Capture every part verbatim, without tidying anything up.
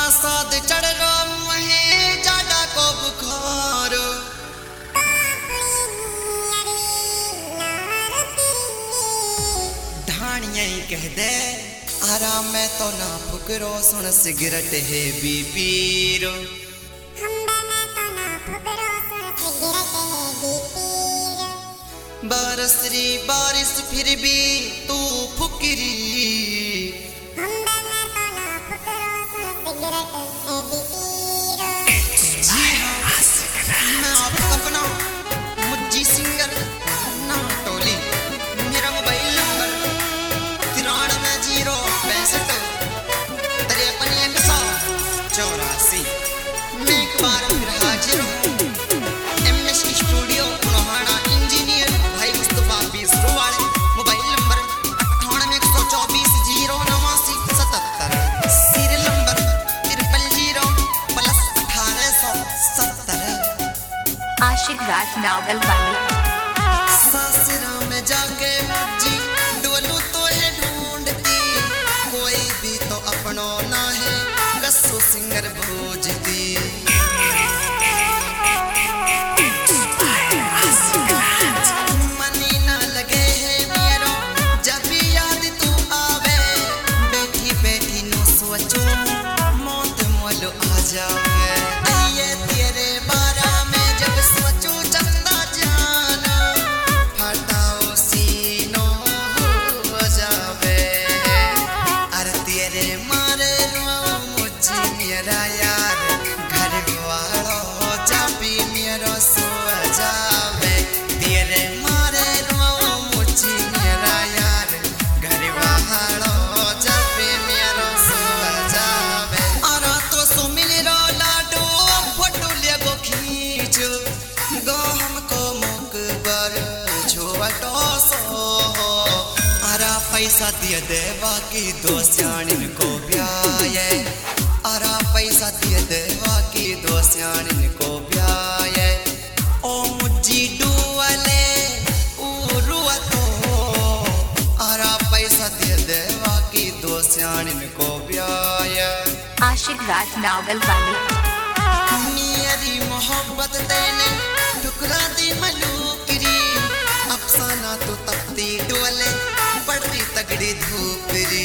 साद चढ़ रो महे जाडा को बुखार ढाणिया ही कह दे आराम में तो ना फुकरो सुन सिगरेट है भी पीरो बरसरी बारिश फिर भी तू फुकरी मैं आपका अपना मुज्जी सिंगर ना टोली मेरा मोबाइल नंबर तिरानवे जीरो पैंसठ तिरपन एक सौ चौरासी मैं एक बार फिर हाजिर हूँ एमएससी स्टूडियो लोहाना इंजीनियर भाई मुस्तफा बीसरू वाले मोबाइल नंबर अट्ठानवे एक सौ चौबीस जीरो नवासी सतहत्तर सीरियल नंबर तिरपन जीरो प्लस अठारह सौ सत्तर आशिक राज नावल वाले सासरा में जाके मुझी डोलू तो है ढूंढती कोई भी तो अपनो ना है कस्सो सिंगर भोजती मनी ना लगे है मेरो जब भी याद तू आवे बैठी बैठी नो सोचो मौत मोलो आ जावे ये तेरे बारा में जब सोचो चंदा जाना फटाओ सीनो हो जावे अरे तेरे मारे रो मुझे मेरा यार घर वालो चापी मेरो सो जावे तेरे मारे रो मुझे मेरा यार घर वालो चापी मेरो सो जावे अरे तो सो मिल रो लाडो फोटो ले गो खींच गो हमको मुकबर छोटो सो अरे पैसा दिए दे बाकी दो स्याणिन को ब्याये अरे पैसा दिए दे बाकी दो स्याणिन को ब्याये ओ मुझी डुअले ऊ रुआ तो अरे पैसा दिए दे बाकी दो स्याणिन को ब्याये आशिक राज नावल वाले मेरी मोहब्बत तेने ठुकरा दी मलूकरी अफसाना तो तपती डोले पड़ती तगड़ी धूपरी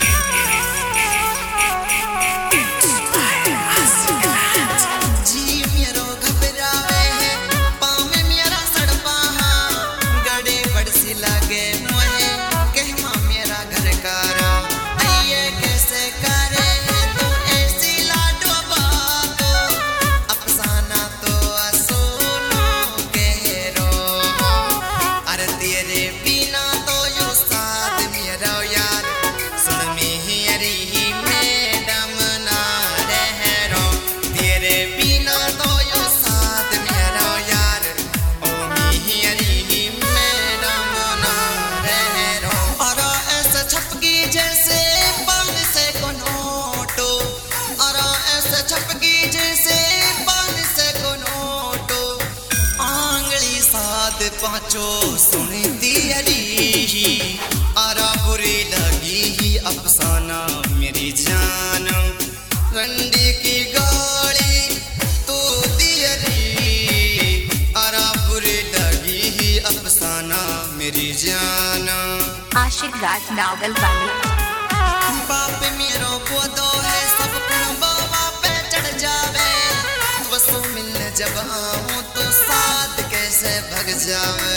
जी मेरो घबरावे है पाँव में मेरा सड़पा गड़े बड़सी लागे मोहे कहमा मेरा घर कारा ये कैसे करे तू ऐसी लाडो बातो अफसाना तो सुनो कह रो अरे तेरे बिना तो यो साथ मेरा यार सुन मेरी मैडम ना रह रो तेरे बिना तो यो साथ मेरा यार ओ मेरी मैडम ना रह रो अरे ऐसे छपकी जैसे पान से को नोटो अरे ऐसे छपकी जैसे पान से को नोटो आंगली साथ पांचो सुनी दियरी अरे बुरी लगी ही अफसाना मेरी जान रंडी की गाड़ी तो दियरी अरे बुरी लगी ही अफसाना मेरी जान आशिक राज नावल वाले बाप मेरो बोदो है सब बाबा पे चढ़ जावे वसु मिलने जब आऊं तो साथ कैसे भग जावे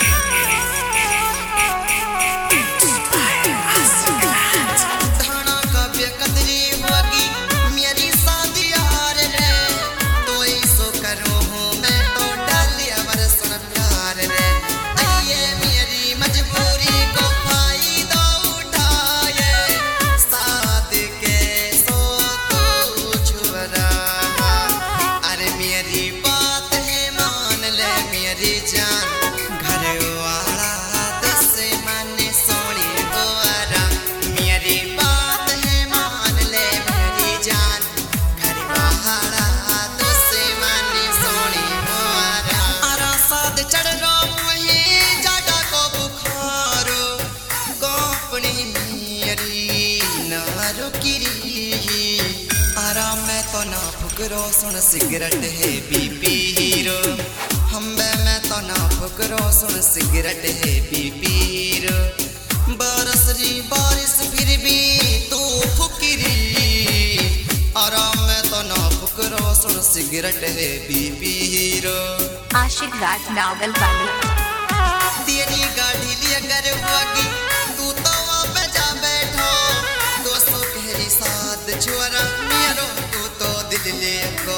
धाना का बेकदरी होगी मेरी शादी हार रे तो ही सो करो हूँ मैं तो डालिया बरसन प्यार रे आइए मेरी मजबूरी को फायदा उठाए साथ के सो तू छुरा अरे मेरी बात है मान ले मेरी जान घर आराम में तो ना फुकरो सुन सिगरेट है बीपी हीरो हम्बे में तो ना फुकरो सुन सिगरेट है बीपी हीरो बरस रही बारिश फिर भी तू फुकरी आराम में तो ना फुकरो सुन सिगरेट है बीपी हीरो आशिक राज नावल वाली तेरी गाड़ी लिए कर होगी तू तो वहाँ पे जा बैठो दोस्तों कहरी साथ छोरा मेरो तू तो दिल ले को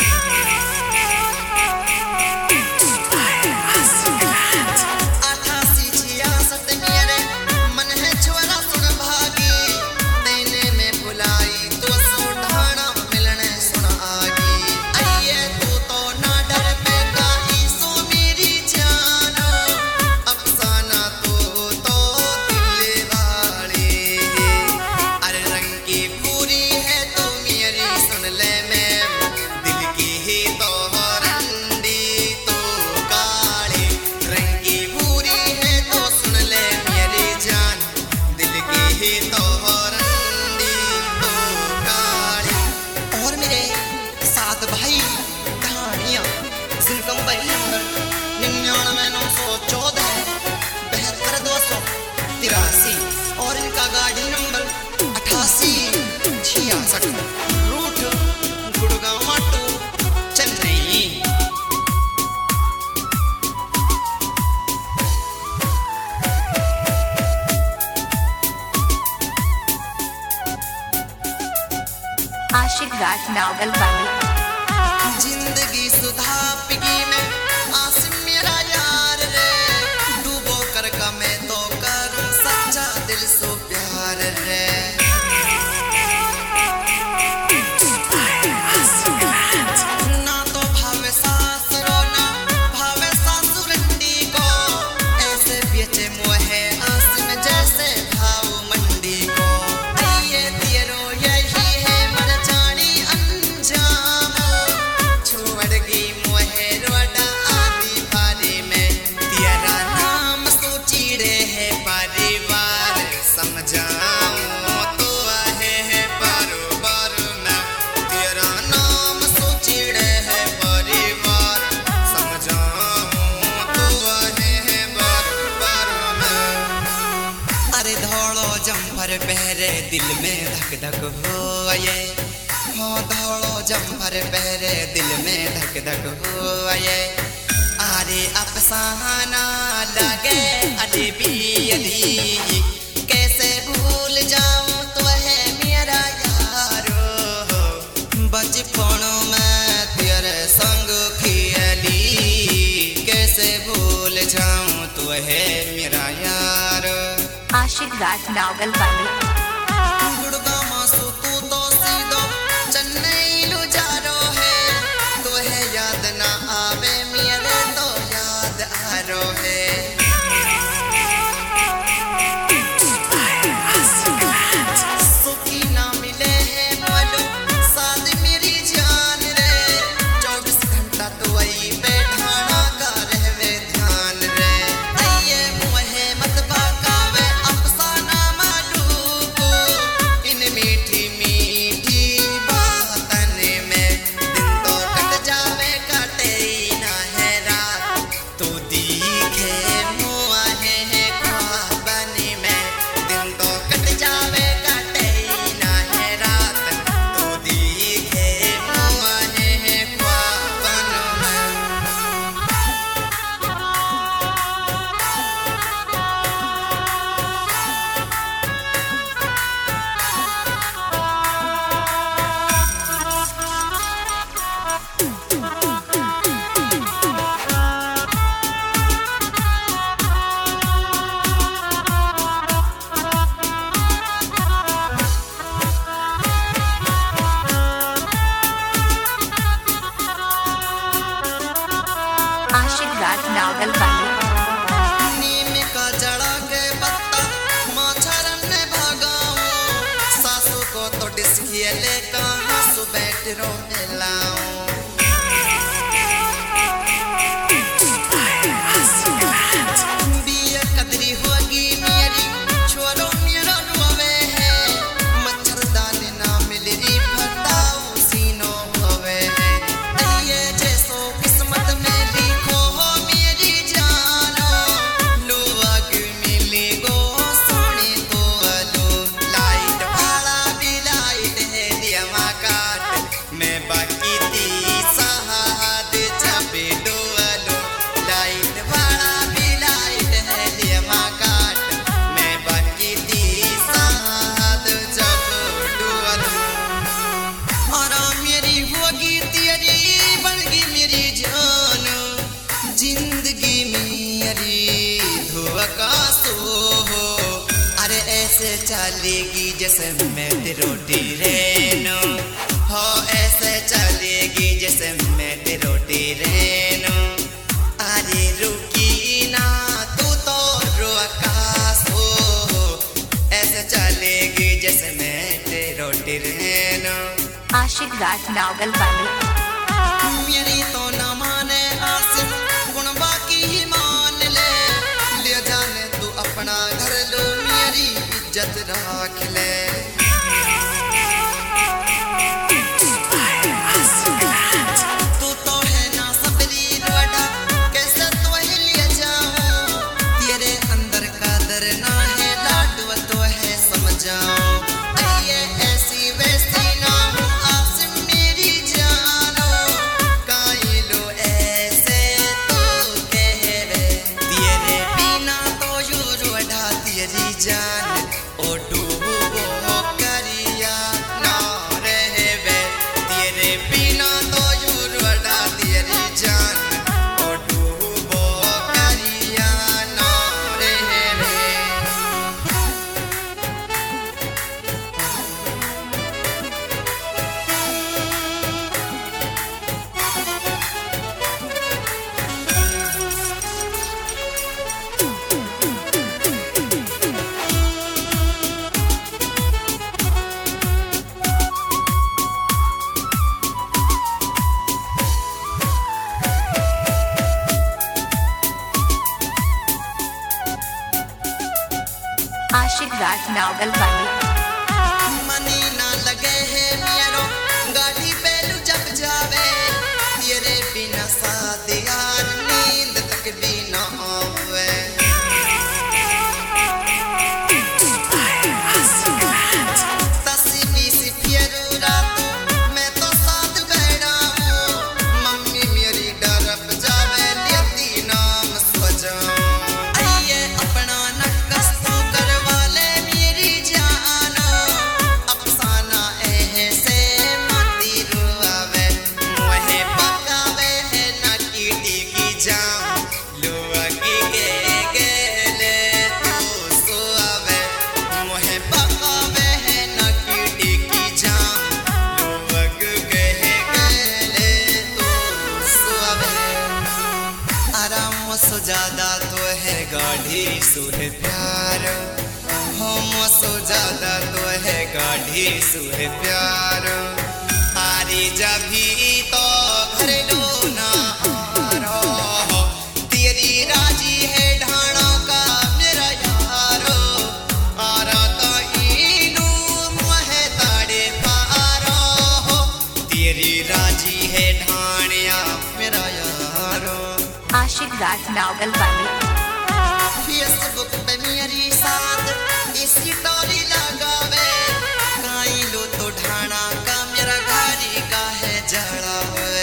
अठासी छियासठ मेरे मन है छोरा सुन भागी तेने में बुलाई तो सो ढाना मिलने सुन आगी अये तू तो ना डर पे गाई सो मेरी जानो अफसाना तू तो दिल वाली अरे रंग की पूरी है तू मेरी सुन ले मैं दिल की ही तो रंडी तो काली रंग की पूरी है तो सुन ले मेरी जान दिल की ही तो रंडी तो काली और मेरे सात भाई कहानियाँ सिलकम भाई नंबर निन्यानवे नौ सौ चौदह बहत्तर दो सौ तिरासी और इनका गाड़ी नंबर अठासी छियासठ रूट गुड़गांव टू चेन्नई आशिक राज नावल वाली जिंदगी सुधा पिगी में आसिम मेरा यार रे डूबो कर का मैं तो करूं सच्चा दिल सो प्यार रे ना तो भावे सास रोना भावे सासु रंडी को ऐसे बेचे मोहे आसिम जैसे भाव मंडी को ये तेरो यही है मर जानी अंजाम छोड़ गई मोहे रोडा आदि भारी में तेरा नाम सोचीड़े है परिवार समझाऊं तो आहे है बरोबर में तेरा नाम सोचीड़े है परिवार समझाऊं तो आहे है बरोबर में अरे धौड़ो जम्फर पहरे दिल में धक धक हो ये हो धौड़ो जम्फर पहरे दिल में धक धक हो ये अरे अफसाना लगे अली भी अली कैसे भूल जाऊं तो है मेरा यारो बचपन में तेरे संग खेली कैसे भूल जाऊं तो है मेरा यारो आशिक राज नावल वाली गुड़गांव सो तू तो सीधो चेन्नई लू जा रो है तो है याद ना आवे मेरे तो याद आ रो है सुखी ना मिले है बोलो साथ मेरी जान रे चौबीस घंटा तो वही बैठाना का रहवे ध्यान रे अये मोहे मत बाकावे अफसाना मालूको इन मीठी मीठी बातन में दिन तो कट जावे कटे ना है रात तो दिखे मुआहे है ख्वाबन में दिन तो कट जावे कटे ना है रात तो दिखे मुआहे है ख्वाबन में आशिक राज नावल वाली नीम का जड़ा के पत्ता माछरन ने भगाऊं सासू को तो डिस्किए ले कहाँ सु बैठ रो मिलाऊं बिया कदरी होगी मेरी छोरो मेरा रोवे है मच्छरदानी ना मिल रही फटाओ चलेगी जैसे मैं रोटी रेनो हो ऐसे चलेगी जैसे मैं रोटी रेनो अरे रुकी ना तू तो रो आकाश हो ऐसे चलेगी जैसे मैं रोटी रेनो आशिक राज नावल वाली मेरी तो न माने आसिम गुण बाकी ही मान ले ले जाने तू अपना घर लो मेरी इज्जत रख ले तू तो है ना सबरी रोड़ा कैसे तो ही ले जाऊं तेरे अंदर कदर ना है लाडवा तो है समझाओ ये ऐसी वैसी ना हूँ आसिम मेरी जानो काई लो ऐसे तो कहवे तेरे बिना तो यू रोड़ा तेरी जान ओ डूबो करिया ना रहवे तेरे बिना तो यू रोड़ा तेरी जान ओ डूबो करिया ना रहवे आशिक राज नावल वाली मनी ना लगे है मेरो गाड़ी पेलू जब जावे तेरे बिना साथ यार नींद तक भी ना आवे तसी बीसी फेरू रात मैं तो साथ बैठा हूँ मम्मी मेरी डरप जावे लेती नाम सजाऊं आइए अपना नक्कस तो करवा ले मेरी जानो अफसाना ऐसे मती रुआवे मुहे पकावे है ना कीटी की जाऊं लोगी के गेले तू सुआवे मुहे पकावे है ना कीटी की जाऊं लोग के गेले तू सुआवे आराम सो ज्यादा तो है गाढ़ी सुर प्यार हम सो ज्यादा तो है गाढ़ी सुर प्यार आरी जभी तो घर लो ना आरो तेरी राजी है ढाणा का मेरा यारो आरा का इनू मुहे ताड़े पारो तेरी राजी है ढाणिया मेरा यारो आशिक राज नावल वाली फेसबुक पे मेरी साथ इसकी टोरी लगावे काई लो तो ढाणा का मेरा घारी का है जड़ा हुए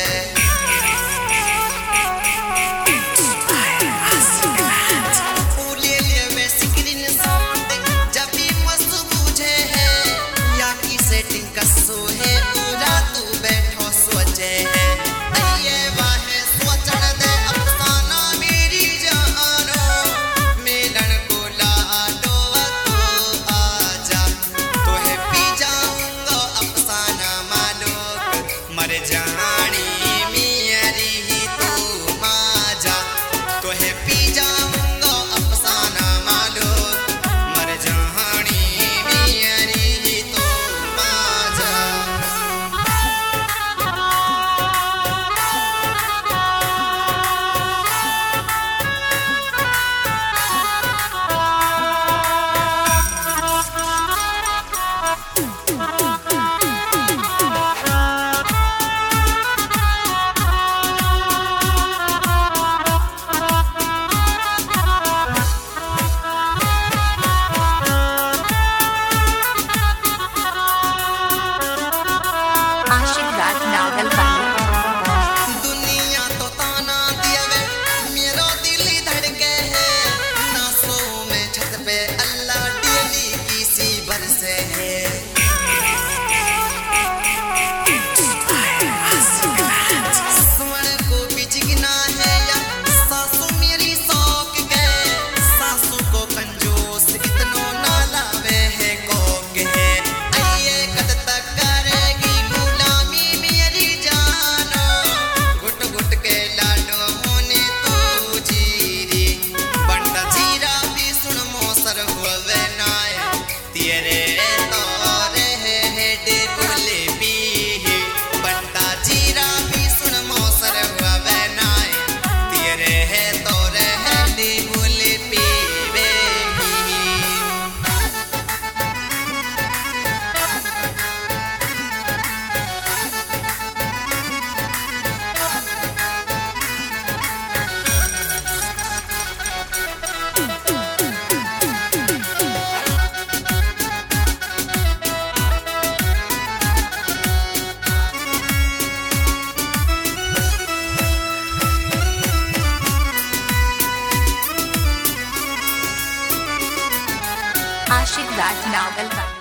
ले ले मैं स्क्रीन शॉट जब भी मस्त बुझे है या की सेटिंग कसो है पूरा तू बैठो सोचे है ये वाहे सोचण दे अफसाना मेरी जानो मिलन को लाडो तू आजा तोहे पी जाऊंगा अफसाना मालूक मर जानी मेरी ही तू माजा तोहे पी जाऊंगा अफसाना मालूक मर जानी मेरी ही तू माजा आशिक राज नावल वाली दुनिया तो ताना दियावे मेरो दिल ही धड़के है नासों में छत पे अल्लाह डेली किसी बरसे है स्वर्ण को भी जिगना है या सासू मेरी शौक गए सासू को कंजूस इतनो ना लावे है राज नावल वाली।